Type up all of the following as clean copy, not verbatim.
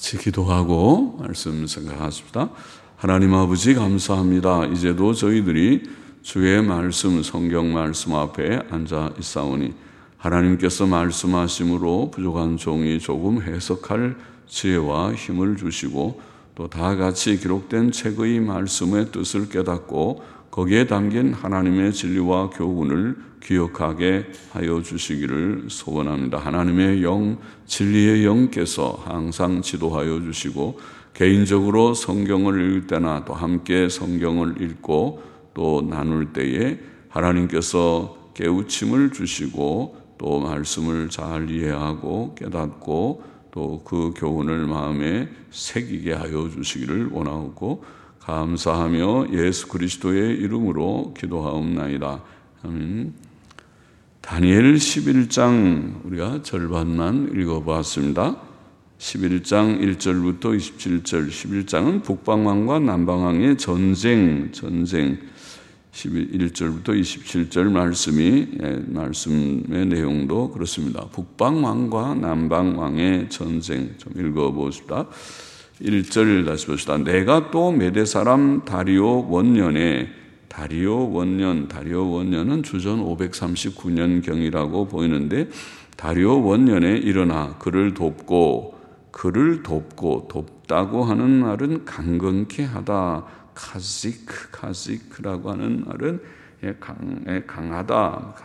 같이 기도하고 말씀 생각하십시다. 하나님 아버지 감사합니다. 이제도 저희들이 주의 말씀, 성경 말씀 앞에 앉아 있사오니 하나님께서 말씀하심으로 부족한 종이 조금 해석할 지혜와 힘을 주시고 또 다 같이 기록된 책의 말씀의 뜻을 깨닫고 거기에 담긴 하나님의 진리와 교훈을 기억하게 하여 주시기를 소원합니다. 하나님의 영, 진리의 영께서 항상 지도하여 주시고 개인적으로 성경을 읽을 때나 또 함께 성경을 읽고 또 나눌 때에 하나님께서 깨우침을 주시고 또 말씀을 잘 이해하고 깨닫고 또 그 교훈을 마음에 새기게 하여 주시기를 원하고 감사하며 예수 그리스도의 이름으로 기도하옵나이다. 아멘. 다니엘 11장 우리가 절반만 읽어보았습니다. 11장 1절부터 27절, 11장은 북방왕과 남방왕의 전쟁 11절부터 27절 말씀의 내용도 그렇습니다. 북방왕과 남방왕의 전쟁 좀 읽어보십시다. 1절 다시 봅시다. 내가 또 메대 사람 다리오 원년에 다리오 원년은 주전 539년경이라고 보이는데 다리오 원년에 일어나 그를 돕고 돕다고 하는 말은 강건케 하다. 카지크라고 하는 말은 강하다.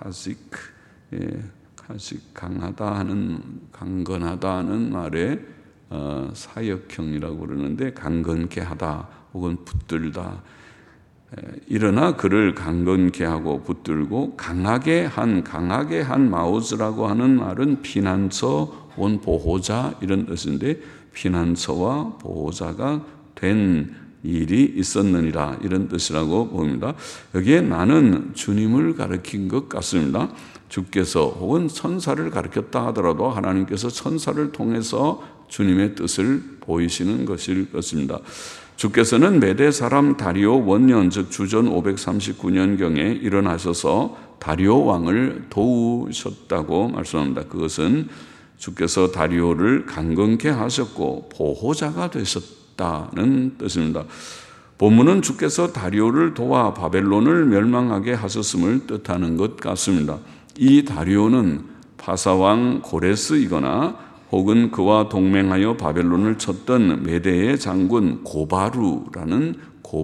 강하다 하는 강건하다 하는 말에 사역형이라고 그러는데 강건케 하다 혹은 붙들다. 일어나 그를 강건케 하고 붙들고 강하게 한 마우스라고 하는 말은 피난처 원 보호자 이런 뜻인데 피난처와 보호자가 된 일이 있었느니라 이런 뜻이라고 봅니다. 여기에 나는 주님을 가리킨 것 같습니다. 주께서 혹은 천사를 가리켰다 하더라도 하나님께서 천사를 통해서 주님의 뜻을 보이시는 것일 것입니다. 주께서는 메대 사람 다리오 원년 즉 주전 539년경에 일어나셔서 다리오 왕을 도우셨다고 말씀합니다. 그것은 주께서 다리오를 강건케 하셨고 보호자가 되셨다는 뜻입니다. 본문은 주께서 다리오를 도와 바벨론을 멸망하게 하셨음을 뜻하는 것 같습니다. 이 다리오는 바사왕 고레스이거나 혹은 그와 동맹하여 바벨론을 쳤던 메대의 장군 고바루라는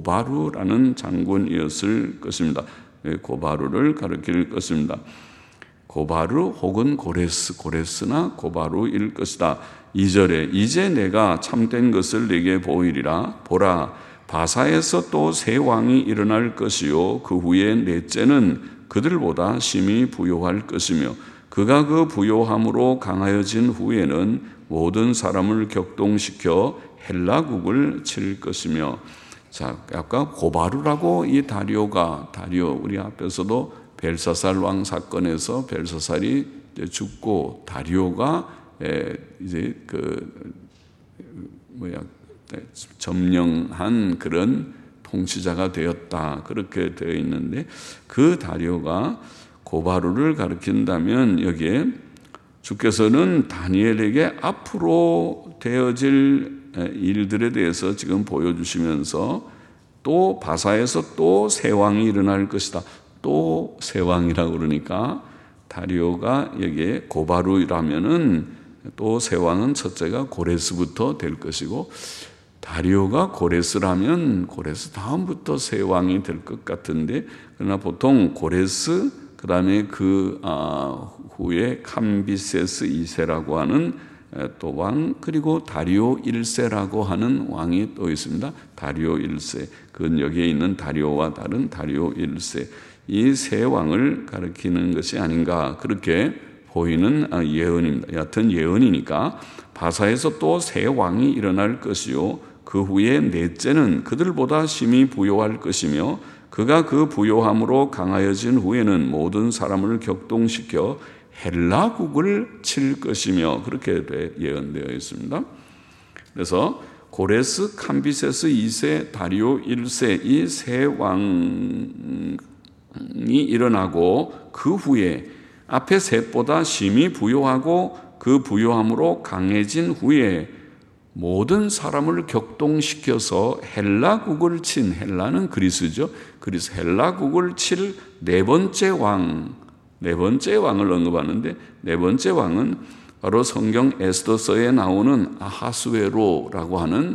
장군이었을 것입니다. 고바루를 가리킬 것입니다. 고바루 혹은 고레스나 고바루일 것이다. 2절에 이제 내가 참된 것을 네게 보이리라. 보라, 바사에서 또 새 왕이 일어날 것이요 그 후에 넷째는 그들보다 심히 부요할 것이며 그가 그 부요함으로 강하여진 후에는 모든 사람을 격동시켜 헬라국을 칠 것이며. 자, 아까 고바루라고 이 다리오 우리 앞에서도 벨사살 왕 사건에서 벨사살이 죽고 다리오가 이제 점령한 그런 통치자가 되었다. 그렇게 되어 있는데 그 다리오가 고바루를 가리킨다면 여기에 주께서는 다니엘에게 앞으로 되어질 일들에 대해서 지금 보여주시면서 또 바사에서 또 새 왕이 일어날 것이다. 또 새 왕이라고 그러니까 다리오가 여기에 고바루라면은 또 새 왕은 첫째가 고레스부터 될 것이고 다리오가 고레스라면 고레스 다음부터 새 왕이 될 것 같은데 그러나 보통 고레스 그 다음에 그 후에 캄비세스 2세라고 하는 또 왕 그리고 다리오 1세라고 하는 왕이 또 있습니다. 다리오 1세 그건 여기에 있는 다리오와 다른 다리오 1세 이 세 왕을 가리키는 것이 아닌가 그렇게 보이는 예언입니다. 여하튼 예언이니까 바사에서 또 새 왕이 일어날 것이요 그 후에 넷째는 그들보다 심히 부요할 것이며 그가 그 부요함으로 강하여진 후에는 모든 사람을 격동시켜 헬라국을 칠 것이며 그렇게 예언되어 있습니다. 그래서 고레스, 캄비세스 2세, 다리오 1세 이 세 왕이 일어나고 그 후에 앞에 셋보다 심히 부요하고 그 부요함으로 강해진 후에 모든 사람을 격동시켜서 헬라국을 친, 헬라는 그리스죠. 그리스 헬라국을 칠 네 번째 왕을 언급하는데, 네 번째 왕은 바로 성경 에스더서에 나오는 아하수에로라고 하는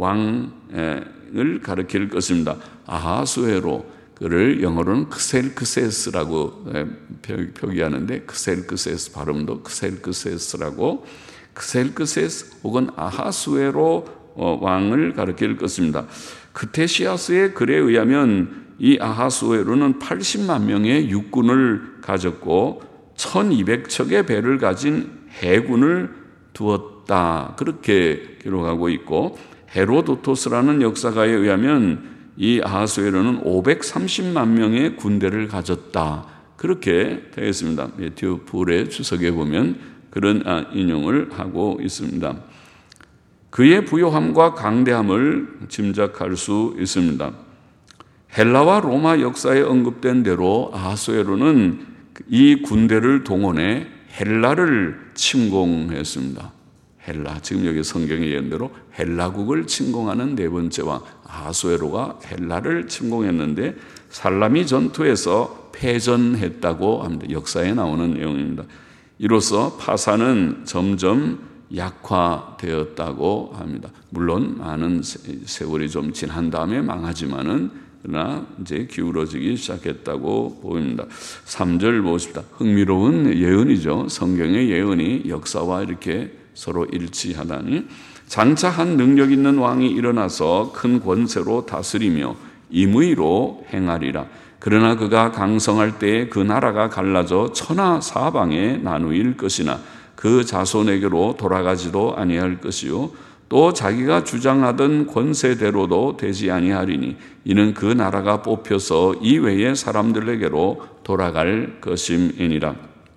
왕을 가리킬 것입니다. 아하수에로, 그를 영어로는 크셀크세스라고 표기하는데, 크셀크세스 발음도 크셀크세스라고, 크셀크세스 혹은 아하수에로 왕을 가리킬 것입니다. 크테시아스의 글에 의하면 이 아하수에로는 80만 명의 육군을 가졌고 1200척의 배를 가진 해군을 두었다, 그렇게 기록하고 있고, 헤로도토스라는 역사가에 의하면 이 아하수에로는 530만 명의 군대를 가졌다, 그렇게 되어 있습니다. 매튜 불의 주석에 보면 그런 인용을 하고 있습니다. 그의 부요함과 강대함을 짐작할 수 있습니다. 헬라와 로마 역사에 언급된 대로 아하수에로는 이 군대를 동원해 헬라를 침공했습니다. 헬라, 지금 여기 성경의 예언대로 헬라국을 침공하는 네 번째 왕 아하수에로가 헬라를 침공했는데 살라미 전투에서 패전했다고 합니다. 역사에 나오는 내용입니다. 이로써 파사는 점점 약화되었다고 합니다. 물론 많은 세월이 좀 지난 다음에 망하지만은, 그러나 이제 기울어지기 시작했다고 보입니다. 3절 보십시다. 흥미로운 예언이죠. 성경의 예언이 역사와 이렇게 서로 일치하다니. 장차 한 능력 있는 왕이 일어나서 큰 권세로 다스리며 임의로 행하리라. 그러나 그가 강성할 때에 그 나라가 갈라져 천하 사방에 나누일 것이나 그 자손에게로 돌아가지도 아니할 것이요 또 자기가 주장하던 권세대로도 되지 아니하리니 이는 그 나라가 뽑혀서 이외의 사람들에게로 돌아갈 것임이니라.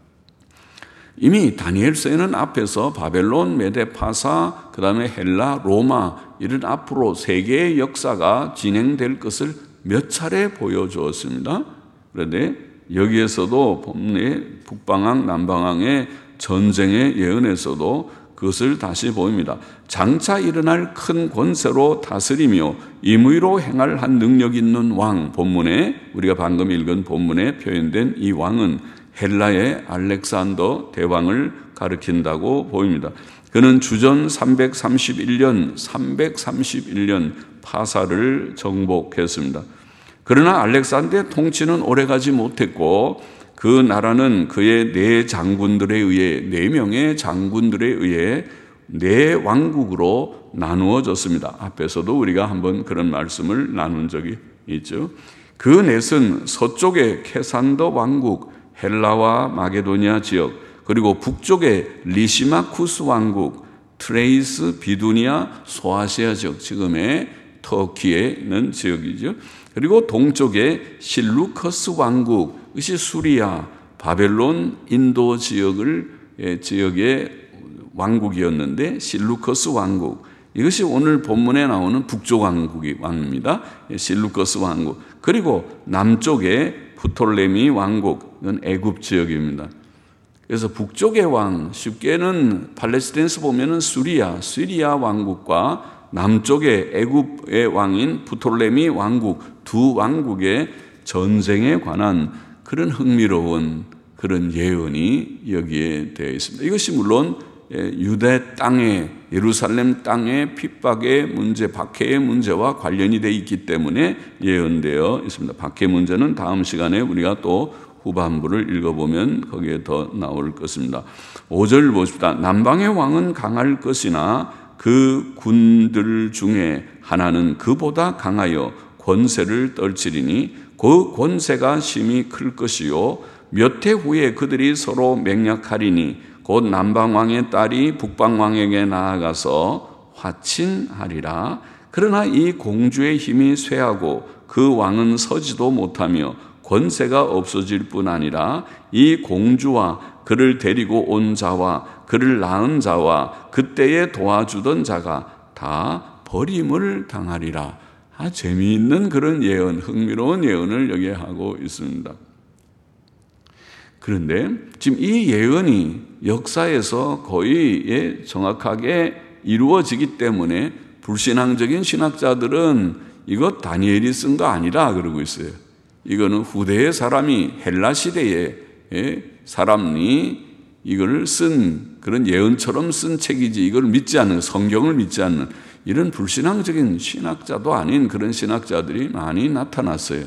이미 다니엘서에는 앞에서 바벨론, 메데, 파사, 그 다음에 헬라, 로마 이런 앞으로 세계의 역사가 진행될 것을 몇 차례 보여주었습니다. 그런데 여기에서도 본문의 북방왕, 남방왕의 전쟁의 예언에서도 그것을 다시 보입니다. 장차 일어날 큰 권세로 다스리며 임의로 행할 한 능력 있는 왕, 본문에 우리가 방금 읽은 본문에 표현된 이 왕은 헬라의 알렉산더 대왕을 가리킨다고 보입니다. 그는 주전 331년 파사를 정복했습니다. 그러나 알렉산더의 통치는 오래가지 못했고 그 나라는 그의 네 장군들에 의해, 4명의 장군들에 의해 4왕국으로 나누어졌습니다. 앞에서도 우리가 한번 그런 말씀을 나눈 적이 있죠. 그 넷은 서쪽의 케산더 왕국, 헬라와 마게도니아 지역, 그리고 북쪽의 리시마쿠스 왕국, 트레이스, 비두니아, 소아시아 지역, 지금의 터키에 있는 지역이죠. 그리고 동쪽의 실루커스 왕국, 이것이 수리아, 바벨론, 인도 지역의 왕국이었는데 실루커스 왕국, 이것이 오늘 본문에 나오는 북쪽 왕입니다. 실루커스 왕국. 그리고 남쪽의 프톨레미 왕국, 이건 애굽 지역입니다. 그래서 북쪽의 왕, 쉽게는 팔레스타인에서 보면은 시리아 왕국과 남쪽의 애굽의 왕인 프톨레미 왕국, 두 왕국의 전쟁에 관한 그런 흥미로운 그런 예언이 여기에 되어 있습니다. 이것이 물론 유대 땅의, 예루살렘 땅의 핍박의 문제, 박해의 문제와 관련이 되어 있기 때문에 예언되어 있습니다. 박해 문제는 다음 시간에 우리가 또 후반부를 읽어보면 거기에 더 나올 것입니다. 5절 보십시다. 남방의 왕은 강할 것이나 그 군들 중에 하나는 그보다 강하여 권세를 떨치리니 그 권세가 심히 클 것이요 몇 해 후에 그들이 서로 맹약하리니 곧 남방왕의 딸이 북방왕에게 나아가서 화친하리라. 그러나 이 공주의 힘이 쇠하고 그 왕은 서지도 못하며 권세가 없어질 뿐 아니라 이 공주와 그를 데리고 온 자와 그를 낳은 자와 그때에 도와주던 자가 다 버림을 당하리라. 재미있는 그런 예언, 흥미로운 예언을 여기 하고 있습니다. 그런데 지금 이 예언이 역사에서 거의 정확하게 이루어지기 때문에 불신앙적인 신학자들은 이거 다니엘이 쓴 거 아니라 그러고 있어요. 이거는 후대의 사람이, 헬라 시대의 사람이 이걸 쓴 그런 예언처럼 쓴 책이지, 이걸 믿지 않는, 성경을 믿지 않는 이런 불신앙적인 신학자도 아닌 그런 신학자들이 많이 나타났어요.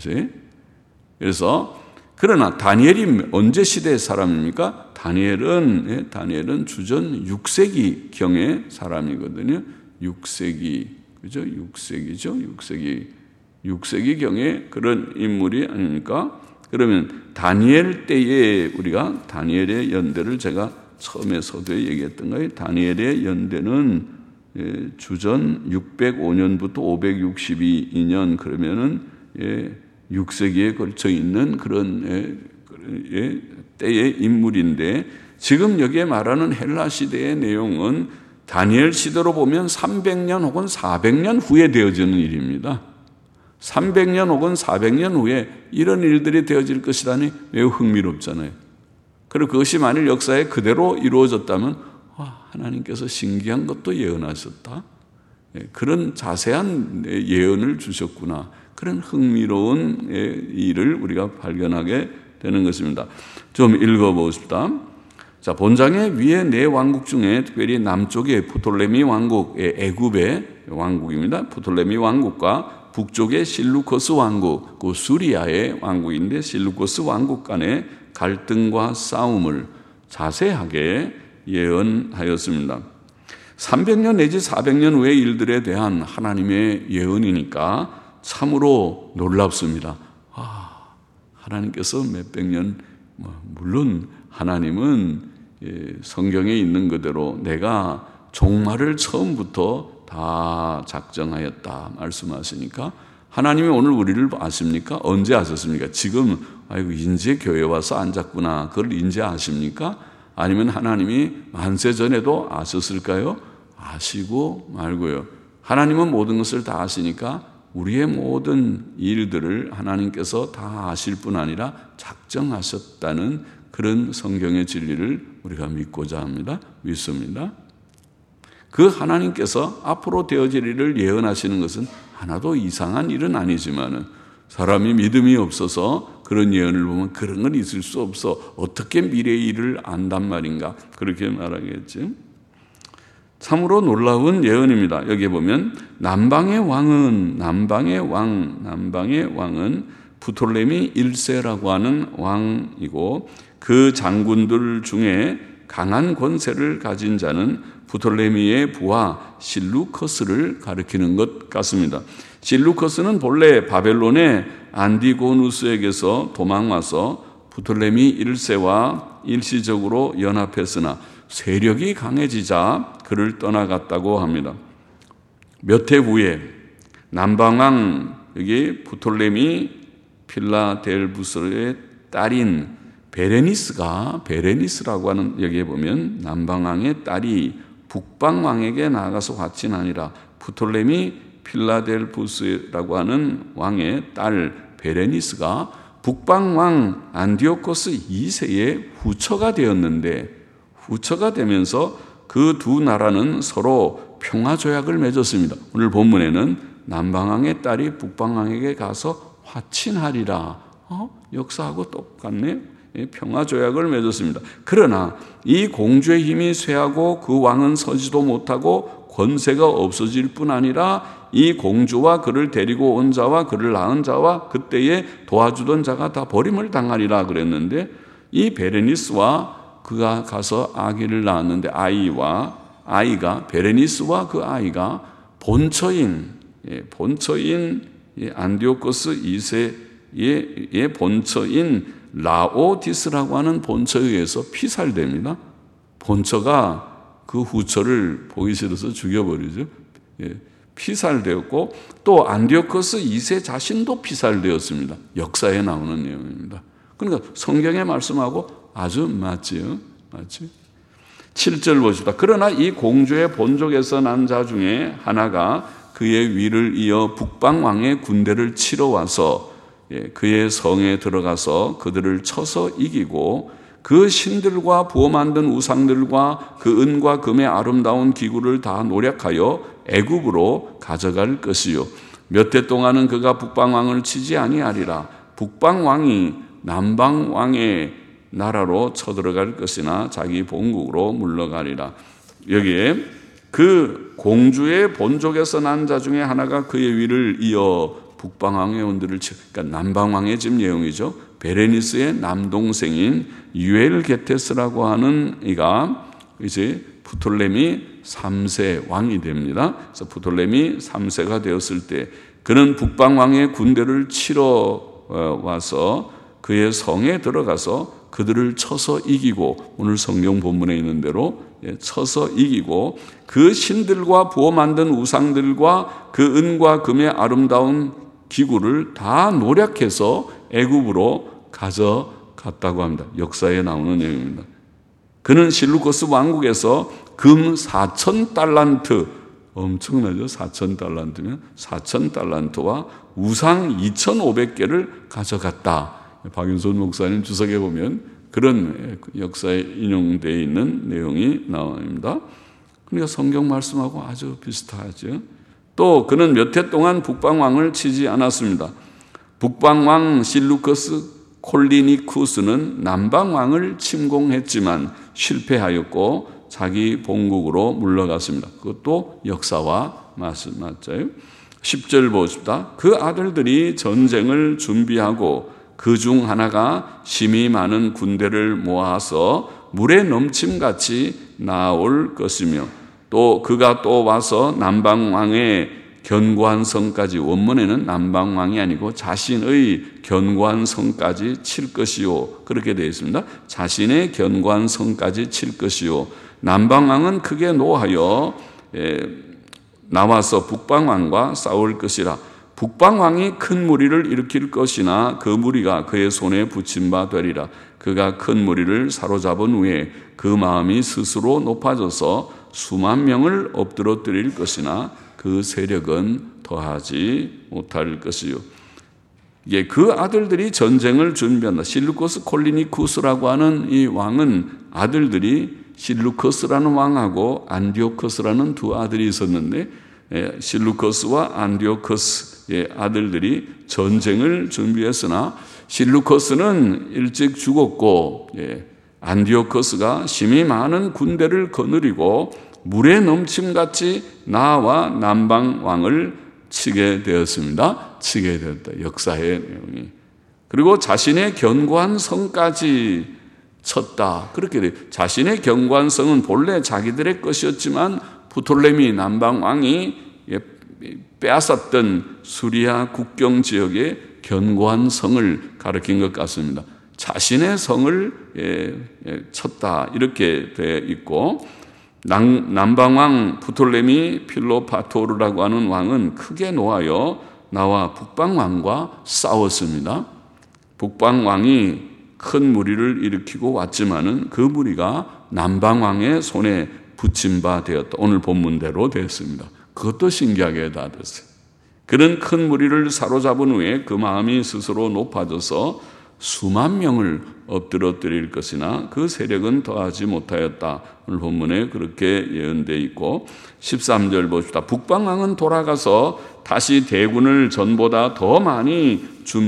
그래서 그러나 다니엘이 언제 시대의 사람입니까? 다니엘은 주전 6세기경의 사람이거든요. 6세기, 그죠? 6세기경의 그런 인물이 아닙니까? 그러면 다니엘 때에 우리가 다니엘의 연대를 제가 처음에 서두에 얘기했던 거예요. 다니엘의 연대는 주전 605년부터 562년 그러면은 6세기에 걸쳐 있는 그런 때의 인물인데, 지금 여기에 말하는 헬라 시대의 내용은 다니엘 시대로 보면 300년 혹은 400년 후에 되어지는 일입니다. 300년 혹은 400년 후에 이런 일들이 되어질 것이라니 매우 흥미롭잖아요. 그리고 그것이 만일 역사에 그대로 이루어졌다면 하나님께서 신기한 것도 예언하셨다. 그런 자세한 예언을 주셨구나. 그런 흥미로운 일을 우리가 발견하게 되는 것입니다. 좀 읽어보십시다. 자, 본장의 위에 네 왕국 중에 특별히 남쪽의 프톨레미 왕국의 애굽의 왕국입니다. 프톨레미 왕국과 북쪽의 실루코스 왕국, 그 수리아의 왕국인데 실루코스 왕국 간의 갈등과 싸움을 자세하게 예언하였습니다. 300년 내지 400년 후의 일들에 대한 하나님의 예언이니까 참으로 놀랍습니다. 하나님께서 몇백 년, 물론 하나님은 성경에 있는 그대로 내가 종말을 처음부터 다 작정하였다 말씀하시니까, 하나님이 오늘 우리를 아십니까? 언제 아셨습니까? 지금 이제 교회 와서 앉았구나, 그걸 이제 아십니까? 아니면 하나님이 만세 전에도 아셨을까요? 아시고 말고요. 하나님은 모든 것을 다 아시니까 우리의 모든 일들을 하나님께서 다 아실 뿐 아니라 작정하셨다는 그런 성경의 진리를 우리가 믿고자 합니다. 믿습니다. 그 하나님께서 앞으로 되어질 일을 예언하시는 것은 하나도 이상한 일은 아니지만 사람이 믿음이 없어서 그런 예언을 보면 그런 건 있을 수 없어, 어떻게 미래의 일을 안단 말인가, 그렇게 말하겠지. 참으로 놀라운 예언입니다. 여기 보면 남방의 왕은 프톨레미 1세라고 하는 왕이고, 그 장군들 중에 강한 권세를 가진 자는 프톨레미의 부하 실루커스를 가리키는 것 같습니다. 실루커스는 본래 바벨론의 안디고누스에게서 도망와서 프톨레미 1세와 일시적으로 연합했으나 세력이 강해지자 그를 떠나갔다고 합니다. 몇 해 후에 남방왕, 여기 프톨레미 필라델부스의 딸인 베레니스라고 하는, 여기에 보면 남방왕의 딸이 북방왕에게 나아가서 화친하니라. 프톨레미 필라델부스라고 하는 왕의 딸 베레니스가 북방왕 안디오코스 2세의 후처가 되었는데, 후처가 되면서 그 두 나라는 서로 평화조약을 맺었습니다. 오늘 본문에는 남방왕의 딸이 북방왕에게 가서 화친하리라. 역사하고 똑같네. 평화조약을 맺었습니다. 그러나 이 공주의 힘이 쇠하고 그 왕은 서지도 못하고 권세가 없어질 뿐 아니라 이 공주와 그를 데리고 온 자와 그를 낳은 자와 그때에 도와주던 자가 다 버림을 당하리라 그랬는데, 이 베레니스와 그가 가서 아기를 낳았는데 아이가 베레니스와 그 아이가 본처인 안디오코스 2세의 본처인 라오디스라고 하는 본처에 의해서 피살됩니다. 본처가 그 후처를 보기 싫어서 죽여버리죠. 피살되었고 또 안디오코스 2세 자신도 피살되었습니다. 역사에 나오는 내용입니다. 그러니까 성경의 말씀하고 아주 맞지요. 7절 보십시다. 그러나 이 공주의 본족에서 난 자 중에 하나가 그의 위를 이어 북방왕의 군대를 치러 와서 그의 성에 들어가서 그들을 쳐서 이기고 그 신들과 부어 만든 우상들과 그 은과 금의 아름다운 기구를 다 노략하여 애굽으로 가져갈 것이요 몇 해 동안은 그가 북방왕을 치지 아니하리라. 북방왕이 남방왕의 나라로 쳐들어갈 것이나 자기 본국으로 물러가리라. 여기에 그 공주의 본족에서 난 자 중에 하나가 그의 위를 이어 북방왕의 원들을 그러니까 남방왕의 지금 내용이죠. 베레니스의 남동생인 유엘게테스라고 하는 이가 이제 프톨레미 3세 왕이 됩니다. 그래서 프톨레미 3세가 되었을 때 그는 북방왕의 군대를 치러 와서 그의 성에 들어가서 그들을 쳐서 이기고 오늘 성경 본문에 있는 대로 쳐서 이기고 그 신들과 부어 만든 우상들과 그 은과 금의 아름다운 기구를 다 노략해서 애굽으로 가져갔다고 합니다. 역사에 나오는 내용입니다. 그는 실루코스 왕국에서 금 4,000달란트, 엄청나죠? 4,000달란트면 4,000달란트와 우상 2,500개를 가져갔다. 박윤선 목사님 주석에 보면 그런 역사에 인용되어 있는 내용이 나옵니다. 그러니까 성경 말씀하고 아주 비슷하죠. 또 그는 몇 해 동안 북방왕을 치지 않았습니다. 북방왕 실루커스 콜리니쿠스는 남방왕을 침공했지만 실패하였고 자기 본국으로 물러갔습니다. 그것도 역사와 맞죠. 10절 보십시다. 그 아들들이 전쟁을 준비하고 그 중 하나가 심히 많은 군대를 모아서 물에 넘침같이 나올 것이며 또 그가 또 와서 남방왕의 견고한 성까지 원문에는 남방왕이 아니고 자신의 견고한 성까지 칠 것이요 그렇게 되어 있습니다. 자신의 견고한 성까지 칠 것이요 남방왕은 크게 노하여 나와서 북방왕과 싸울 것이라. 북방왕이 큰 무리를 일으킬 것이나 그 무리가 그의 손에 붙임 바 되리라. 그가 큰 무리를 사로잡은 후에 그 마음이 스스로 높아져서 수만 명을 엎드러뜨릴 것이나 그 세력은 더하지 못할 것이요. 예, 그 아들들이 전쟁을 준비한다. 실루코스 콜리니쿠스라고 하는 이 왕은 아들들이 실루코스라는 왕하고 안디오커스라는 두 아들이 있었는데 실루코스와 안디오커스의 아들들이 전쟁을 준비했으나 실루코스는 일찍 죽었고 안디오커스가 심히 많은 군대를 거느리고 물에 넘침같이 나와 남방 왕을 치게 되었습니다. 치게 되었다. 역사의 내용이. 그리고 자신의 견고한 성까지 쳤다. 그렇게 돼. 자신의 견고한 성은 본래 자기들의 것이었지만 프톨레미 남방 왕이 빼앗았던 수리아 국경 지역의 견고한 성을 가리킨 것 같습니다. 자신의 성을 쳤다. 이렇게 되어 있고 남방왕 프톨레미 필로파토르라고 하는 왕은 크게 노하여 나와 북방왕과 싸웠습니다. 북방왕이 큰 무리를 일으키고 왔지만은 그 무리가 남방왕의 손에 붙임 바 되었다. 오늘 본문대로 되었습니다. 그것도 신기하게 다 됐어요. 그는 큰 무리를 사로잡은 후에 그 마음이 스스로 높아져서 수만 명을 엎드러뜨릴 것이나 그 세력은 더하지 못하였다. 오늘 본문에 그렇게 예언되어 있고 13절 봅시다. 북방왕은 돌아가서 다시 대군을 전보다 더 많이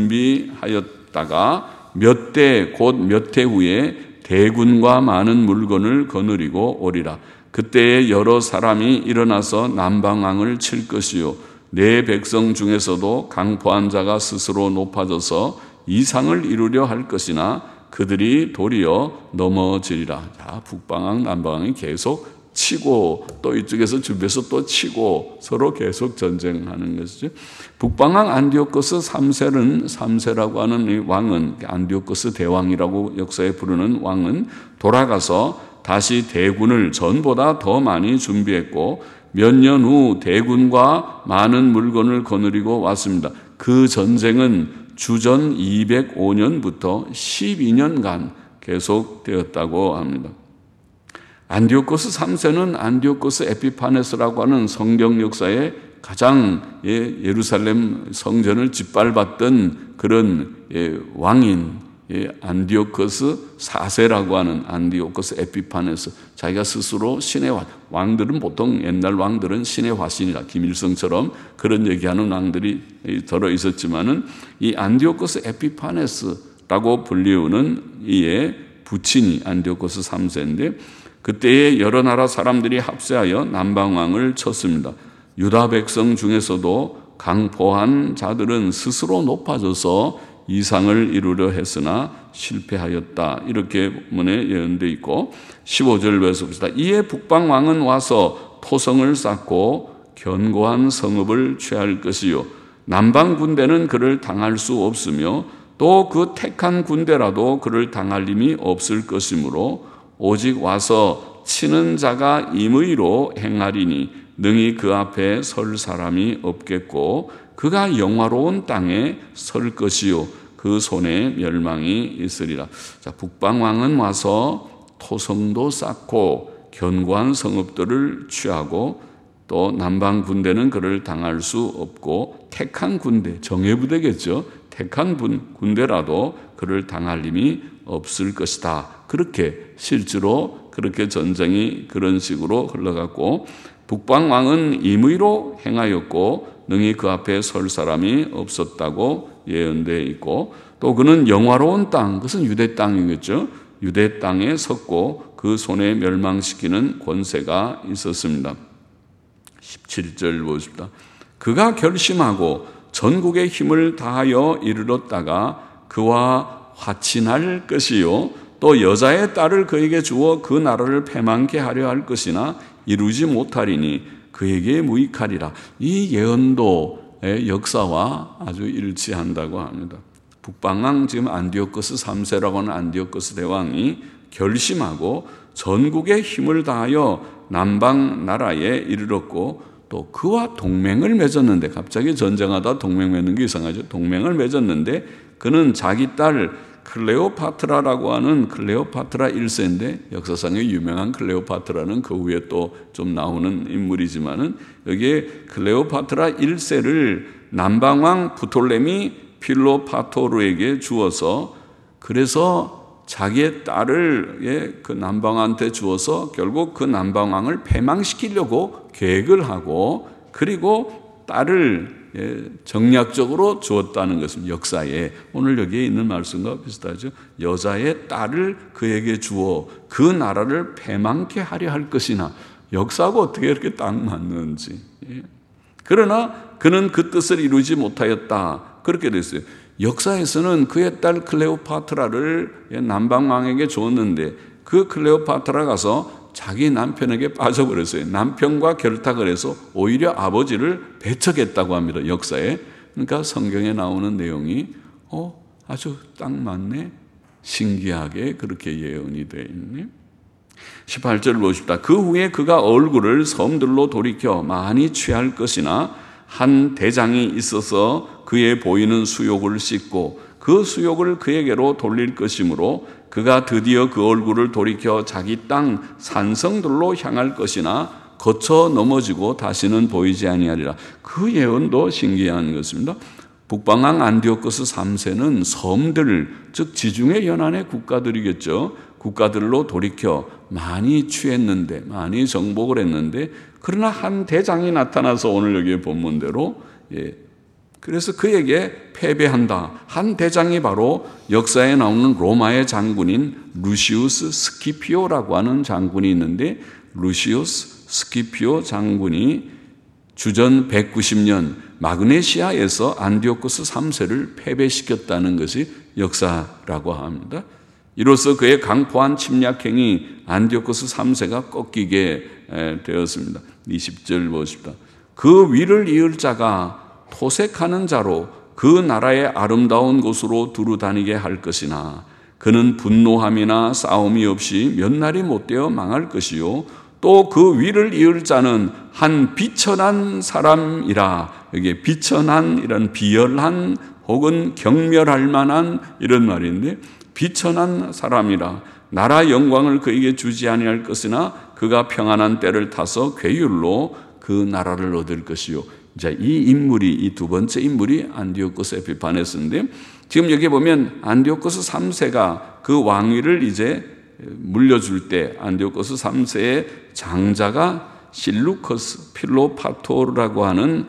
준비하였다가 몇 대 후에 대군과 많은 물건을 거느리고 오리라. 그때에 여러 사람이 일어나서 남방왕을 칠 것이요 내 백성 중에서도 강포한 자가 스스로 높아져서 이상을 이루려 할 것이나 그들이 도리어 넘어지리라. 자, 북방왕 남방왕이 계속 치고 또 이쪽에서 준비해서 또 치고 서로 계속 전쟁하는 것이죠. 북방왕 안디오코스 3세라고 하는 이 왕은 안디오코스 대왕이라고 역사에 부르는 왕은 돌아가서 다시 대군을 전보다 더 많이 준비했고 몇 년 후 대군과 많은 물건을 거느리고 왔습니다. 그 전쟁은 주전 205년부터 12년간 계속되었다고 합니다. 안디오코스 3세는 안디오코스 에피파네스라고 하는 성경 역사의 가장 예루살렘 성전을 짓밟았던 그런 왕인 안디오코스 4세라고 하는 안디오코스 에피파네스, 자기가 스스로 신의 왕들은 보통 옛날 왕들은 신의 화신이라, 김일성처럼 그런 얘기하는 왕들이 들어 있었지만은 이 안디오코스 에피파네스라고 불리우는 이의 부친이 안디오코스 3세인데, 그때에 여러 나라 사람들이 합세하여 남방왕을 쳤습니다. 유다 백성 중에서도 강포한 자들은 스스로 높아져서 이상을 이루려 했으나 실패하였다. 이렇게 문에 예언되어 있고, 15절 배서 봅시다. 이에 북방왕은 와서 토성을 쌓고 견고한 성읍을 취할 것이요, 남방 군대는 그를 당할 수 없으며 또 그 택한 군대라도 그를 당할 힘이 없을 것이므로 오직 와서 치는 자가 임의로 행하리니 능히 그 앞에 설 사람이 없겠고 그가 영화로운 땅에 설 것이요 그 손에 멸망이 있으리라. 자, 북방왕은 와서 토성도 쌓고 견고한 성읍들을 취하고 또 남방 군대는 그를 당할 수 없고 택한 군대, 정예부대겠죠. 택한 군대라도 그를 당할 힘이 없을 것이다. 그렇게 실제로 그렇게 전쟁이 그런 식으로 흘러갔고, 북방왕은 임의로 행하였고 능히 그 앞에 설 사람이 없었다고 예언되어 있고, 또 그는 영화로운 땅, 그것은 유대 땅이겠죠. 유대 땅에 섰고 그 손에 멸망시키는 권세가 있었습니다. 17절 보십시다. 그가 결심하고 전국의 힘을 다하여 이르렀다가 그와 화친할 것이요 또 여자의 딸을 그에게 주어 그 나라를 패망케 하려 할 것이나 이루지 못하리니 그에게 무익하리라. 이 예언도의 역사와 아주 일치한다고 합니다. 북방왕, 지금 안디오코스 3세라고 하는 안디오코스 대왕이 결심하고 전국의 힘을 다하여 남방 나라에 이르렀고 또 그와 동맹을 맺었는데, 갑자기 전쟁하다 동맹 맺는 게 이상하죠. 동맹을 맺었는데 그는 자기 딸 클레오파트라라고 하는 클레오파트라 1세인데, 역사상에 유명한 클레오파트라는 그 후에 또 좀 나오는 인물이지만은 여기에 클레오파트라 1세를 남방왕 부톨레미 필로파토르에게 주어서, 그래서 자기의 딸을 그 남방왕한테 주어서 결국 그 남방왕을 패망시키려고 계획을 하고, 그리고 딸을 정략적으로 주었다는 것입니다. 역사에 오늘 여기에 있는 말씀과 비슷하죠. 여자의 딸을 그에게 주어 그 나라를 패망케 하려 할 것이나, 역사하고 어떻게 이렇게 딱 맞는지. 그러나 그는 그 뜻을 이루지 못하였다. 그렇게 됐어요. 역사에서는 그의 딸 클레오파트라를 남방왕에게 줬는데 그 클레오파트라 가서 자기 남편에게 빠져버렸어요. 남편과 결탁을 해서 오히려 아버지를 배척했다고 합니다. 역사에. 그러니까 성경에 나오는 내용이 아주 딱 맞네. 신기하게 그렇게 예언이 되어 있네. 18절 보십시다. 그 후에 그가 얼굴을 섬들로 돌이켜 많이 취할 것이나 한 대장이 있어서 그의 보이는 수욕을 씻고 그 수욕을 그에게로 돌릴 것이므로 그가 드디어 그 얼굴을 돌이켜 자기 땅 산성들로 향할 것이나 거쳐 넘어지고 다시는 보이지 아니하리라. 그 예언도 신기한 것입니다. 북방왕 안디오코스 3세는 섬들, 즉 지중해 연안의 국가들이겠죠. 국가들로 돌이켜 많이 취했는데, 많이 정복을 했는데, 그러나 한 대장이 나타나서 오늘 여기에 본문대로 그래서 그에게 패배한다. 한 대장이 바로 역사에 나오는 로마의 장군인 루시우스 스키피오라고 하는 장군이 있는데, 루시우스 스키피오 장군이 주전 190년 마그네시아에서 안디오코스 3세를 패배시켰다는 것이 역사라고 합니다. 이로써 그의 강포한 침략행위 안디오코스 3세가 꺾이게 되었습니다. 20절 보십시다. 그 위를 이을 자가 토색하는 자로 그 나라의 아름다운 곳으로 두루 다니게 할 것이나 그는 분노함이나 싸움이 없이 몇 날이 못되어 망할 것이요 또 그 위를 이을 자는 한 비천한 사람이라. 여기에 비천한, 이런 비열한 혹은 경멸할 만한 이런 말인데, 비천한 사람이라. 나라 영광을 그에게 주지 아니할 것이나 그가 평안한 때를 타서 괴율로 그 나라를 얻을 것이요. 자, 이 인물이, 이 두 번째 인물이 안디오코스 에피파네스인데, 지금 여기 보면 안디오코스 3세가 그 왕위를 이제 물려줄 때 안디오코스 3세의 장자가 실루커스 필로파토르라고 하는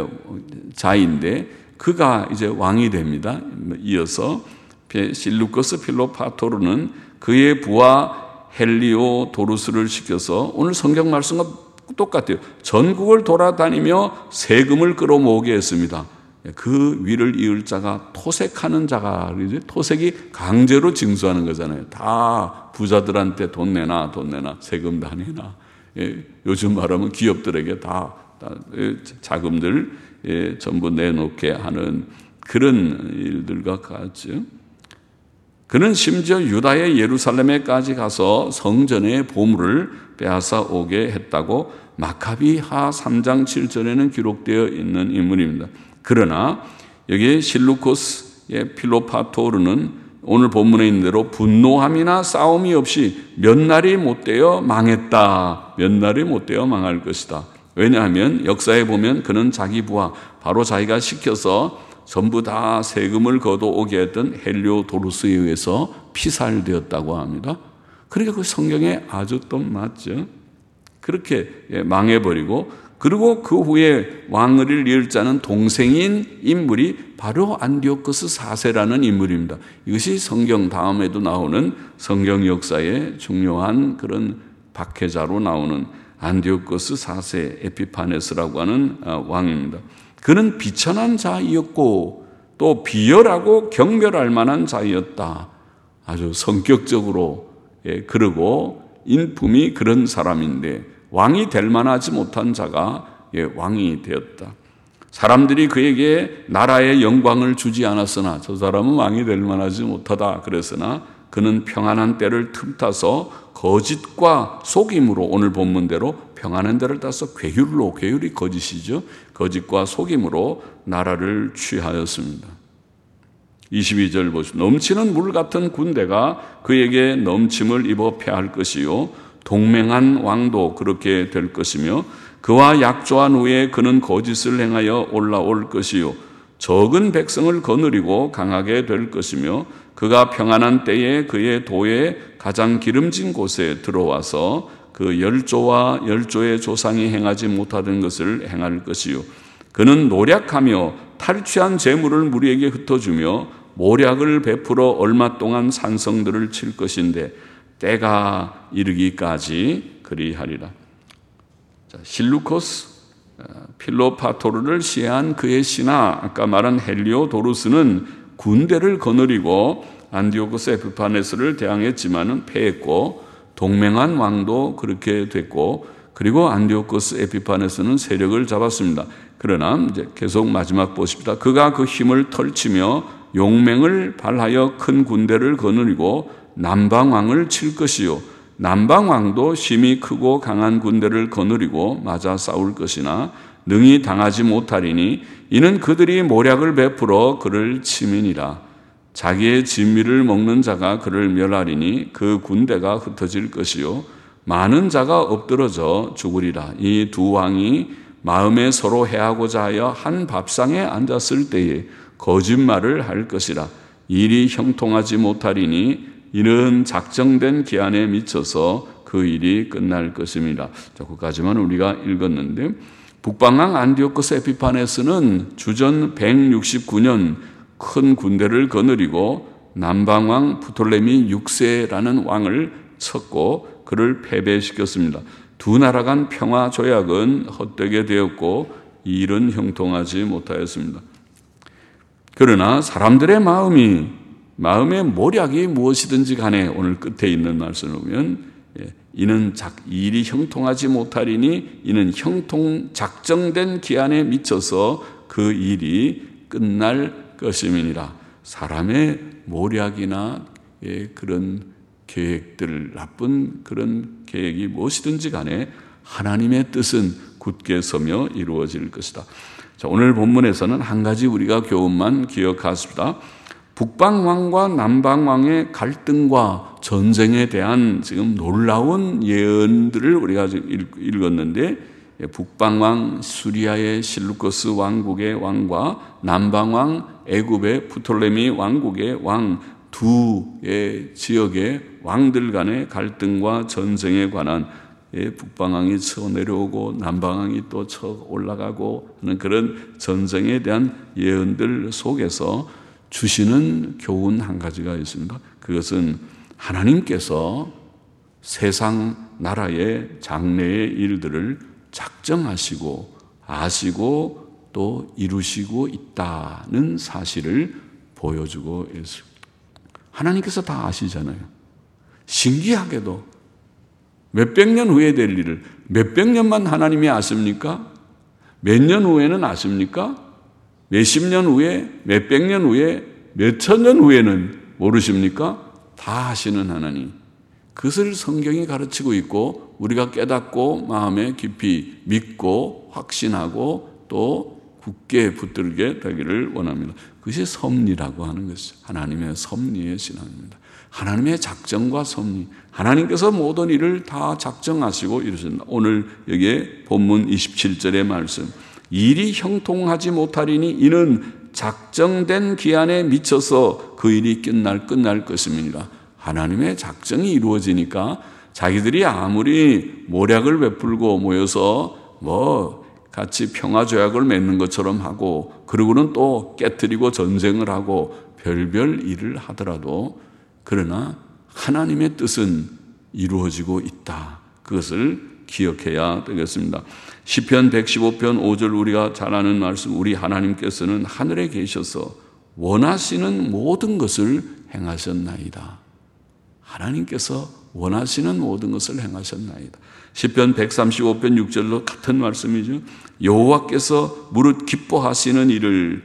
자인데 그가 이제 왕이 됩니다. 이어서 실루커스 필로파토르는 그의 부하 헬리오도루스를 시켜서 오늘 성경 말씀과 똑같아요. 전국을 돌아다니며 세금을 끌어모으게 했습니다. 그 위를 이을 자가 토색하는 자가, 토색이 강제로 징수하는 거잖아요. 다 부자들한테 돈 내놔, 세금 다 내놔. 요즘 말하면 기업들에게 다 자금들 전부 내놓게 하는 그런 일들과 같죠. 그는 심지어 유다의 예루살렘에까지 가서 성전의 보물을 빼앗아 오게 했다고 마카비하 3장 7절에는 기록되어 있는 인물입니다. 그러나 여기 실루코스의 필로파토르는 오늘 본문에 있는 대로 분노함이나 싸움이 없이 몇 날이 못되어 망했다. 몇 날이 못되어 망할 것이다. 왜냐하면 역사에 보면 그는 자기 부하, 바로 자기가 시켜서 전부 다 세금을 걷어오게 했던 헬리오도루스에 의해서 피살되었다고 합니다. 그러니까 그 성경에 아주 또 맞죠. 그렇게 망해버리고, 그리고 그 후에 왕을 이을 자는 동생인 인물이 바로 안디오코스 4세라는 인물입니다. 이것이 성경 다음에도 나오는 성경 역사의 중요한 그런 박해자로 나오는 안디오코스 4세 에피파네스라고 하는 왕입니다. 그는 비천한 자이었고 또 비열하고 경멸할 만한 자이었다. 아주 성격적으로 그러고 인품이 그런 사람인데 왕이 될 만하지 못한 자가 왕이 되었다. 사람들이 그에게 나라의 영광을 주지 않았으나 저 사람은 왕이 될 만하지 못하다 그랬으나 그는 평안한 때를 틈타서 거짓과 속임으로, 오늘 본문대로 평안한 때를 따서 괴율이 거짓이죠. 거짓과 속임으로 나라를 취하였습니다. 22절 보시면 넘치는 물 같은 군대가 그에게 넘침을 입어 패할 것이요 동맹한 왕도 그렇게 될 것이며 그와 약조한 후에 그는 거짓을 행하여 올라올 것이요 적은 백성을 거느리고 강하게 될 것이며 그가 평안한 때에 그의 도에 가장 기름진 곳에 들어와서 그 열조와 열조의 조상이 행하지 못하던 것을 행할 것이요 그는 노략하며 탈취한 재물을 무리에게 흩어주며 모략을 베풀어 얼마 동안 산성들을 칠 것인데 때가 이르기까지 그리하리라. 실루코스 필로파토르를 시해한 그의 신하, 아까 말한 헬리오도루스는 군대를 거느리고 안디오코스 에피파네스를 대항했지만은 패했고 동맹한 왕도 그렇게 됐고 그리고 안디오코스 에피파네스는 세력을 잡았습니다. 그러나 이제 계속 마지막 보십니다. 그가 그 힘을 털치며 용맹을 발하여 큰 군대를 거느리고 남방왕을 칠 것이요 남방왕도 힘이 크고 강한 군대를 거느리고 맞아 싸울 것이나 능히 당하지 못하리니 이는 그들이 모략을 베풀어 그를 치민이라. 자기의 진미를 먹는 자가 그를 멸하리니 그 군대가 흩어질 것이요 많은 자가 엎드러져 죽으리라. 이 두 왕이 마음에 서로 해하고자 하여 한 밥상에 앉았을 때에 거짓말을 할 것이라. 일이 형통하지 못하리니 이는 작정된 기한에 미쳐서 그 일이 끝날 것입니다. 거기까지만 우리가 읽었는데 북방왕 안디오코스 에피파네스는 주전 169년 큰 군대를 거느리고 남방왕 프톨레미 6세라는 왕을 쳤고 그를 패배시켰습니다. 두 나라 간 평화 조약은 헛되게 되었고 이 일은 형통하지 못하였습니다. 그러나 사람들의 마음의 모략이 무엇이든지 간에 오늘 끝에 있는 말씀을 보면 이는 일이 형통하지 못하리니 이는 작정된 기한에 미쳐서 그 일이 끝날 것임이니라. 사람의 모략이나 그런 계획들, 나쁜 그런 계획이 무엇이든지 간에 하나님의 뜻은 굳게 서며 이루어질 것이다. 자, 오늘 본문에서는 한 가지 우리가 교훈만 기억하십시다. 북방왕과 남방왕의 갈등과 전쟁에 대한 지금 놀라운 예언들을 우리가 지금 읽었는데 북방왕 수리아의 실루커스 왕국의 왕과 남방왕 애굽의 프톨레미 왕국의 왕 두 지역의 왕들 간의 갈등과 전쟁에 관한 북방왕이 쳐 내려오고 남방왕이 또 쳐 올라가고 하는 그런 전쟁에 대한 예언들 속에서 주시는 교훈 한 가지가 있습니다. 그것은 하나님께서 세상 나라의 장래의 일들을 작정하시고 아시고 또 이루시고 있다는 사실을 보여주고 있습니다. 하나님께서 다 아시잖아요. 신기하게도 몇백 년 후에 될 일을 몇백 년만 하나님이 아십니까? 몇 년 후에는 아십니까? 몇십 년 후에, 몇백 년 후에, 몇천 년 후에는 모르십니까? 다 아시는 하나님. 그것을 성경이 가르치고 있고 우리가 깨닫고 마음에 깊이 믿고 확신하고 또 굳게 붙들게 되기를 원합니다. 그것이 섭리라고 하는 것이죠. 하나님의 섭리의 신앙입니다. 하나님의 작정과 섭리, 하나님께서 모든 일을 다 작정하시고 이루신다. 오늘 여기에 본문 27절의 말씀, 일이 형통하지 못하리니 이는 작정된 기한에 미쳐서 그 일이 끝날 것입니다. 하나님의 작정이 이루어지니까 자기들이 아무리 모략을 베풀고 모여서 같이 평화조약을 맺는 것처럼 하고 그러고는 또 깨트리고 전쟁을 하고 별별 일을 하더라도 그러나 하나님의 뜻은 이루어지고 있다. 그것을 기억해야 되겠습니다. 시편 115편 5절 우리가 잘 아는 말씀, 우리 하나님께서는 하늘에 계셔서 원하시는 모든 것을 행하셨나이다. 하나님께서 원하시는 모든 것을 행하셨나이다. 시편 135편 6절로 같은 말씀이죠. 여호와께서 무릇 기뻐하시는 일을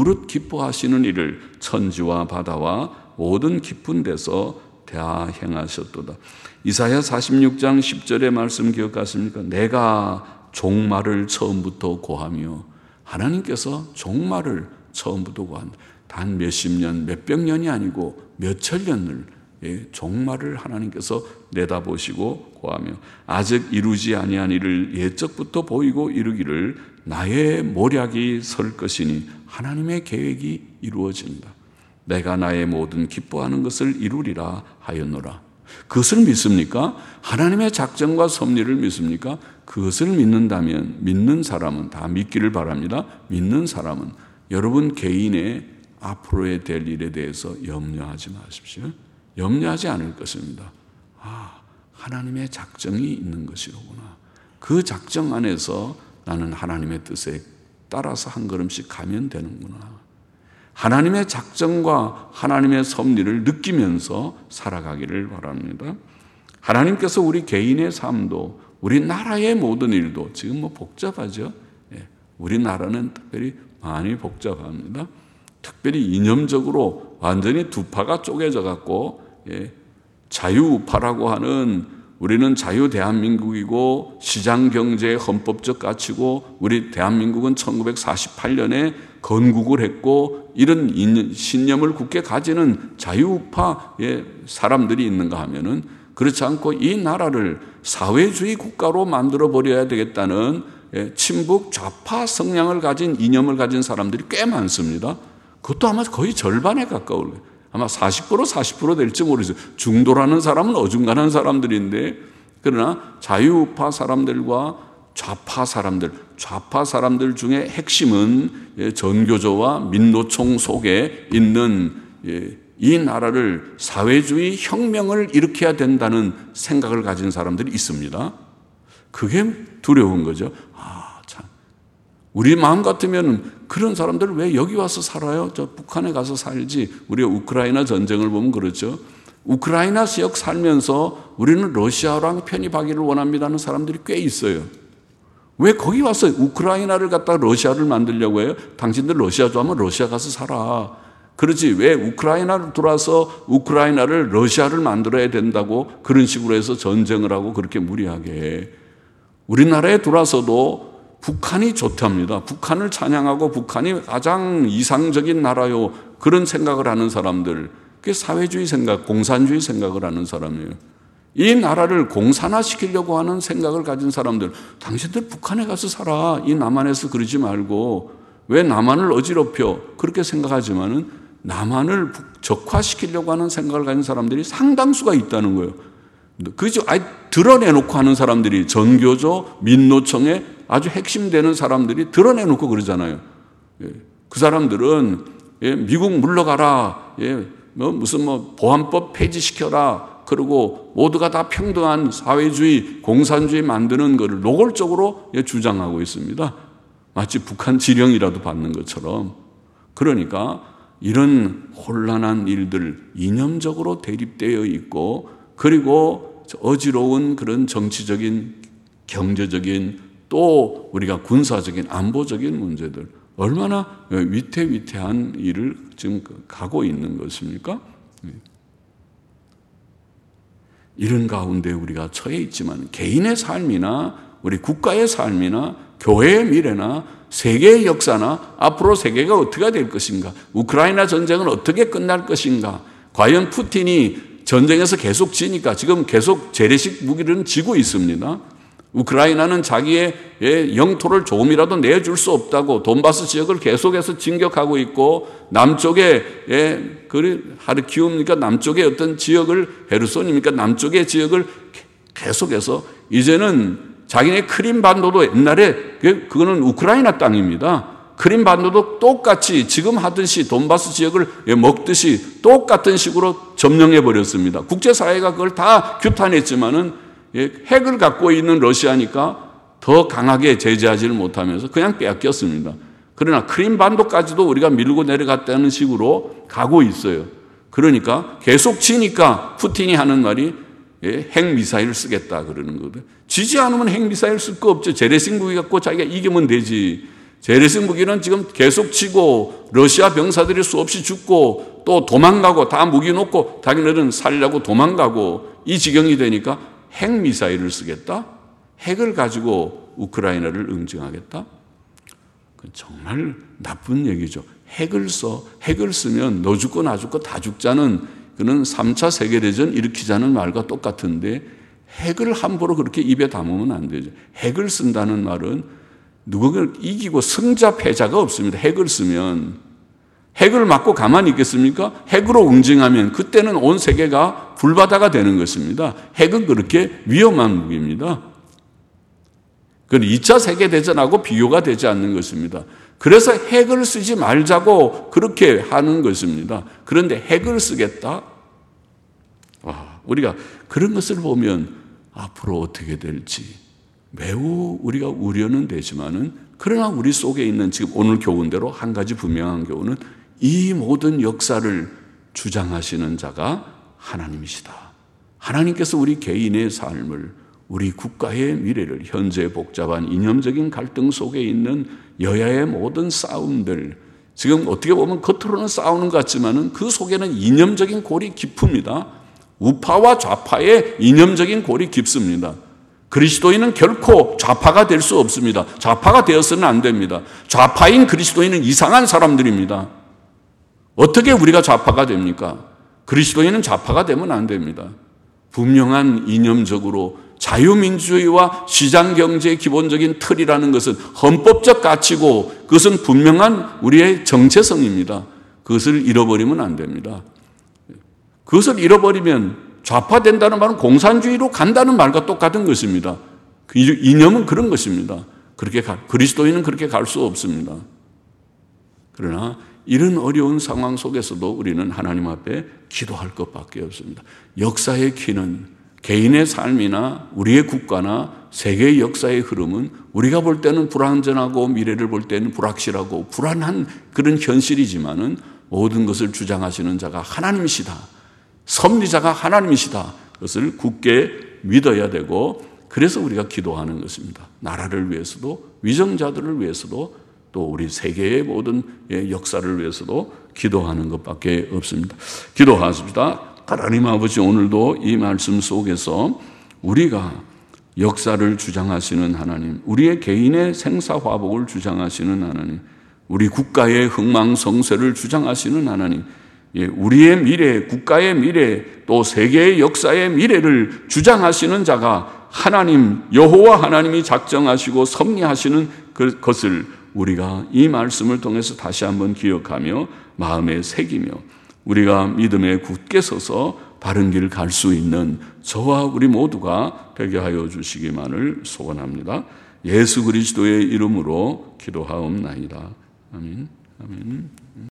천지와 바다와 모든 깊은 데서 다 행하셨도다. 이사야 46장 10절의 말씀 기억하십니까? 내가 종말을 처음부터 고하며, 하나님께서 종말을 처음부터 고한다. 단 몇십 년, 몇백 년이 아니고 몇천 년을 종말을 하나님께서 내다보시고 고하며 아직 이루지 아니한 일을 옛적부터 보이고 이루기를 나의 모략이 설 것이니 하나님의 계획이 이루어진다. 내가 나의 모든 기뻐하는 것을 이루리라 하였노라. 그것을 믿습니까? 하나님의 작정과 섭리를 믿습니까? 그것을 믿는다면 믿는 사람은 다 믿기를 바랍니다. 믿는 사람은 여러분 개인의 앞으로의 될 일에 대해서 염려하지 마십시오. 염려하지 않을 것입니다. 하나님의 작정이 있는 것이로구나. 그 작정 안에서 나는 하나님의 뜻에 따라서 한 걸음씩 가면 되는구나. 하나님의 작정과 하나님의 섭리를 느끼면서 살아가기를 바랍니다. 하나님께서 우리 개인의 삶도 우리 나라의 모든 일도 지금 복잡하죠. 우리나라는 특별히 많이 복잡합니다. 특별히 이념적으로 완전히 두 파가 쪼개져 갖고 자유우파라고 하는, 우리는 자유 대한민국이고 시장경제의 헌법적 가치고 우리 대한민국은 1948년에 건국을 했고 이런 신념을 굳게 가지는 자유우파의 사람들이 있는가 하면은 그렇지 않고 이 나라를 사회주의 국가로 만들어 버려야 되겠다는 친북 좌파 성향을 가진 이념을 가진 사람들이 꽤 많습니다. 그것도 아마 거의 절반에 가까울 거예요. 아마 40% 될지 모르겠어요. 중도라는 사람은 어중간한 사람들인데, 그러나 자유우파 사람들과 좌파 사람들 중에 핵심은 전교조와 민노총 속에 있는 이 나라를 사회주의 혁명을 일으켜야 된다는 생각을 가진 사람들이 있습니다. 그게 두려운 거죠. 우리 마음 같으면 그런 사람들 왜 여기 와서 살아요? 저 북한에 가서 살지. 우리가 우크라이나 전쟁을 보면 그렇죠. 우크라이나 지역 살면서 우리는 러시아랑 편입하기를 원합니다는 사람들이 꽤 있어요. 왜 거기 와서 우크라이나를 갖다가 러시아를 만들려고 해요? 당신들 러시아 좋아하면 러시아 가서 살아. 그렇지 왜 우크라이나를 들어와서 우크라이나를 러시아를 만들어야 된다고 그런 식으로 해서 전쟁을 하고 그렇게 무리하게 해. 우리나라에 들어와서도 북한이 좋답니다. 북한을 찬양하고 북한이 가장 이상적인 나라요. 그런 생각을 하는 사람들, 그게 사회주의 생각, 공산주의 생각을 하는 사람이에요. 이 나라를 공산화시키려고 하는 생각을 가진 사람들, 당신들 북한에 가서 살아. 이 남한에서 그러지 말고 왜 남한을 어지럽혀? 그렇게 생각하지만은 남한을 적화시키려고 하는 생각을 가진 사람들이 상당수가 있다는 거예요. 그죠? 아예 드러내놓고 하는 사람들이 전교조, 민노총의 아주 핵심되는 사람들이 드러내놓고 그러잖아요. 그 사람들은 미국 물러가라, 무슨 보안법 폐지시켜라, 그리고 모두가 다 평등한 사회주의, 공산주의 만드는 것을 노골적으로 주장하고 있습니다. 마치 북한 지령이라도 받는 것처럼. 그러니까 이런 혼란한 일들, 이념적으로 대립되어 있고, 그리고 어지러운 그런 정치적인, 경제적인, 또 우리가 군사적인, 안보적인 문제들, 얼마나 위태위태한 일을 지금 가고 있는 것입니까? 이런 가운데 우리가 처해 있지만 개인의 삶이나 우리 국가의 삶이나 교회의 미래나 세계의 역사나 앞으로 세계가 어떻게 될 것인가, 우크라이나 전쟁은 어떻게 끝날 것인가, 과연 푸틴이 전쟁에서 계속 지니까 지금 계속 재래식 무기를 지고 있습니다. 우크라이나는 자기의 영토를 조금이라도 내줄 수 없다고 돈바스 지역을 계속해서 진격하고 있고, 남쪽에 하르키움이니까 남쪽의 어떤 지역을, 헤르손이니까 남쪽의 지역을 계속해서 이제는 자기네 크림 반도도, 옛날에 그거는 우크라이나 땅입니다. 크림 반도도 똑같이 지금 하듯이 돈바스 지역을 먹듯이 똑같은 식으로 점령해 버렸습니다. 국제사회가 그걸 다 규탄했지만은 핵을 갖고 있는 러시아니까 더 강하게 제재하지를 못하면서 그냥 빼앗겼습니다. 그러나 크림 반도까지도 우리가 밀고 내려갔다는 식으로 가고 있어요. 그러니까 계속 지니까 푸틴이 하는 말이 핵미사일 쓰겠다 그러는 거거든. 지지 않으면 핵미사일 쓸 거 없죠. 재래식 무기 갖고 자기가 이기면 되지. 재래식 무기는 지금 계속 치고 러시아 병사들이 수없이 죽고 또 도망가고 다 무기 놓고 자기네들은 살려고 도망가고 이 지경이 되니까 핵미사일을 쓰겠다? 핵을 가지고 우크라이나를 응징하겠다? 그건 정말 나쁜 얘기죠. 핵을 쓰면 너 죽고 나 죽고 다 죽자는, 그는 3차 세계대전 일으키자는 말과 똑같은데 핵을 함부로 그렇게 입에 담으면 안 되죠. 핵을 쓴다는 말은 누구를 이기고 승자 패자가 없습니다. 핵을 쓰면. 핵을 맞고 가만히 있겠습니까? 핵으로 응징하면 그때는 온 세계가 불바다가 되는 것입니다. 핵은 그렇게 위험한 무기입니다. 그건 2차 세계대전하고 비교가 되지 않는 것입니다. 그래서 핵을 쓰지 말자고 그렇게 하는 것입니다. 그런데 핵을 쓰겠다? 우리가 그런 것을 보면 앞으로 어떻게 될지 매우 우리가 우려는 되지만은, 그러나 우리 속에 있는 지금 오늘 교훈대로 한 가지 분명한 교훈은 이 모든 역사를 주장하시는 자가 하나님이시다. 하나님께서 우리 개인의 삶을, 우리 국가의 미래를, 현재 복잡한 이념적인 갈등 속에 있는 여야의 모든 싸움들, 지금 어떻게 보면 겉으로는 싸우는 것 같지만은 그 속에는 이념적인 골이 깊습니다. 우파와 좌파의 이념적인 골이 깊습니다. 그리스도인은 결코 좌파가 될 수 없습니다. 좌파가 되어서는 안 됩니다. 좌파인 그리스도인은 이상한 사람들입니다. 어떻게 우리가 좌파가 됩니까? 그리스도인은 좌파가 되면 안 됩니다. 분명한 이념적으로 자유민주주의와 시장경제의 기본적인 틀이라는 것은 헌법적 가치고, 그것은 분명한 우리의 정체성입니다. 그것을 잃어버리면 안 됩니다. 그것을 잃어버리면 좌파된다는 말은 공산주의로 간다는 말과 똑같은 것입니다. 이념은 그런 것입니다. 그리스도인은 그렇게 갈 수 없습니다. 그러나 이런 어려운 상황 속에서도 우리는 하나님 앞에 기도할 것밖에 없습니다. 역사의 키는, 개인의 삶이나 우리의 국가나 세계의 역사의 흐름은 우리가 볼 때는 불안전하고 미래를 볼 때는 불확실하고 불안한 그런 현실이지만은 모든 것을 주장하시는 자가 하나님이시다. 섭리자가 하나님이시다. 그것을 굳게 믿어야 되고, 그래서 우리가 기도하는 것입니다. 나라를 위해서도, 위정자들을 위해서도, 또 우리 세계의 모든 역사를 위해서도 기도하는 것밖에 없습니다. 기도하십시다. 하나님 아버지, 오늘도 이 말씀 속에서 우리가 역사를 주장하시는 하나님, 우리의 개인의 생사화복을 주장하시는 하나님, 우리 국가의 흥망성쇠를 주장하시는 하나님, 우리의 미래, 국가의 미래, 또 세계의 역사의 미래를 주장하시는 자가 하나님, 여호와 하나님이 작정하시고 섭리하시는 것을 우리가 이 말씀을 통해서 다시 한번 기억하며 마음에 새기며 우리가 믿음에 굳게 서서 바른 길 갈 수 있는 저와 우리 모두가 되게 하여 주시기만을 소원합니다. 예수 그리스도의 이름으로 기도하옵나이다. 아멘. 아멘.